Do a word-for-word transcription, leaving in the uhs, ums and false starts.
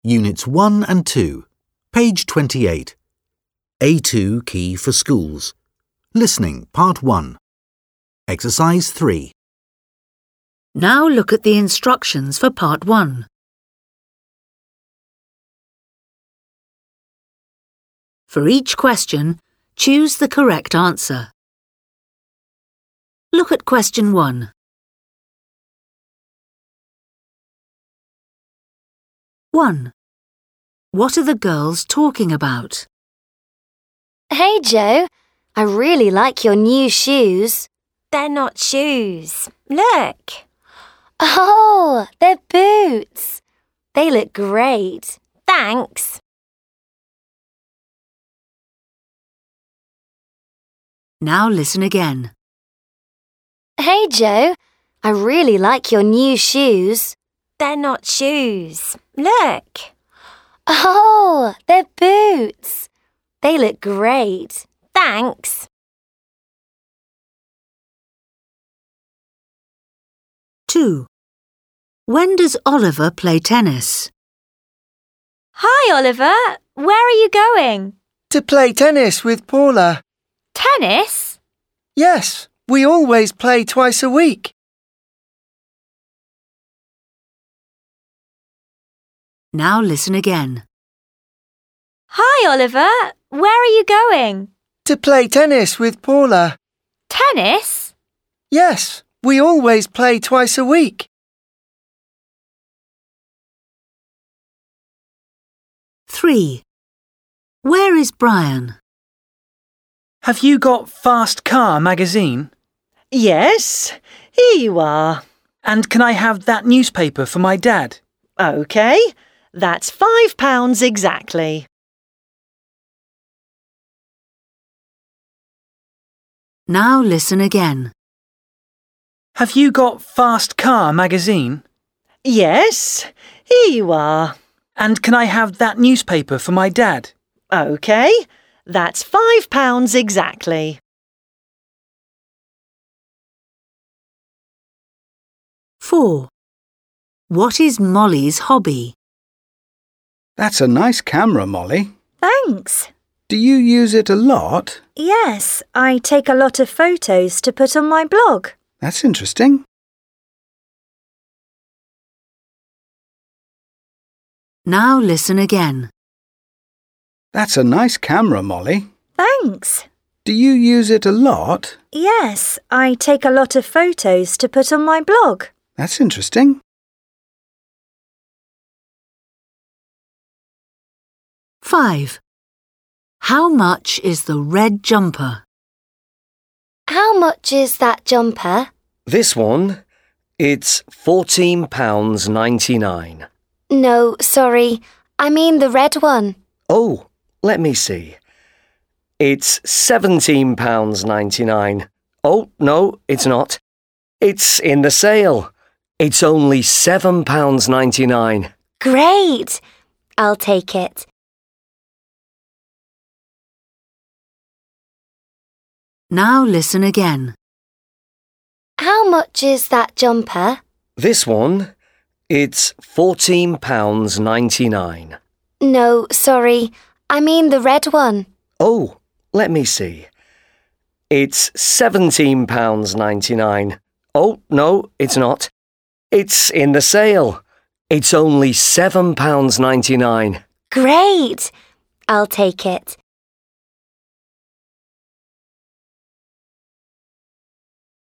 Units one and two, page twenty-eight. A two key for schools. Listening, part one. Exercise three. Now look at the instructions for part one. For each question, choose the correct answer. Look at question one. one. What are the girls talking about? Hey, Joe. I really like your new shoes. They're not shoes. Look. Oh, they're boots. They look great. Thanks. Now listen again. Hey, Joe. I really like your new shoes. They're not shoes. Look. Oh, they're boots. They look great. Thanks. two. When does Oliver play tennis? Hi, Oliver. Where are you going? To play tennis with Paula. Tennis? Yes, we always play twice a week. Now listen again. Hi, Oliver. Where are you going? To play tennis with Paula. Tennis? Yes, we always play twice a week. three. Where is Brian? Have you got Fast Car magazine? Yes, here you are. And can I have that newspaper for my dad? OK, that's five pounds exactly. Now listen again. Have you got Fast Car magazine? Yes, here you are. And can I have that newspaper for my dad? OK, that's five pounds exactly. four. What is Molly's hobby? That's a nice camera, Molly. Thanks. Do you use it a lot? Yes, I take a lot of photos to put on my blog. That's interesting. Now listen again. That's a nice camera, Molly. Thanks. Do you use it a lot? Yes, I take a lot of photos to put on my blog. That's interesting. five. How much is the red jumper? How much is that jumper? This one, it's fourteen pounds ninety-nine. No, sorry. I mean the red one. Oh, let me see. It's seventeen pounds ninety-nine. Oh, no, it's not. It's in the sale. It's only seven pounds ninety-nine. Great. I'll take it. Now listen again. How much is that jumper? This one, it's fourteen pounds ninety-nine. No, sorry. I mean the red one. Oh, let me see. It's seventeen pounds ninety-nine. Oh, no, it's not. It's in the sale. It's only seven pounds ninety-nine. Great. I'll take it.